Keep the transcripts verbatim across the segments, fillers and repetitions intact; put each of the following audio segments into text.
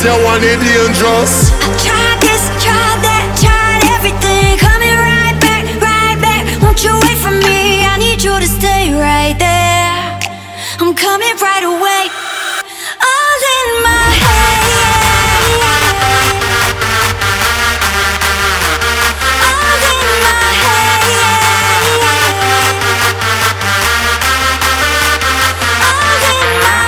this, you want it dangerous. I tried this, tried that, tried everything. Coming right back, right back. Won't you wait for me? I need you to stay right there. I'm coming right away. All in my head. All in my head. All in my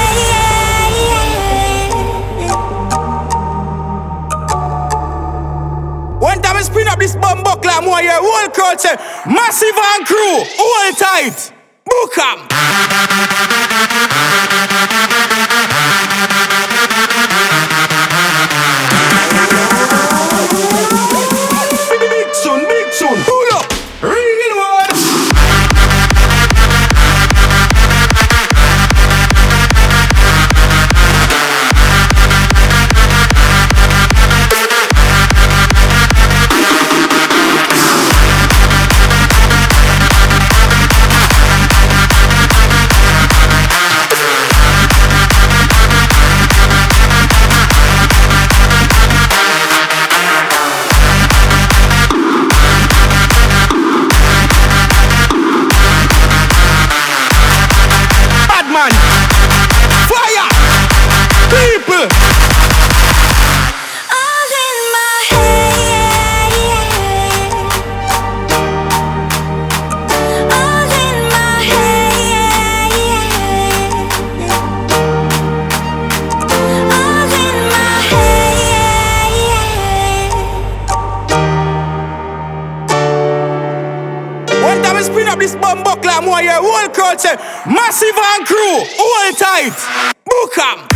head. One time I spin up this bomb buckler, I'm one year, whole crowd say, Massive and crew, hold tight, book 'em. Big soon, big soon, pull up, real one. Man, fire, people. All in my head. All in my head. All in my head. One time I spin up this bomb buckler, I'm one year, whole crowd say, Massive and crew, hold tight, book 'em.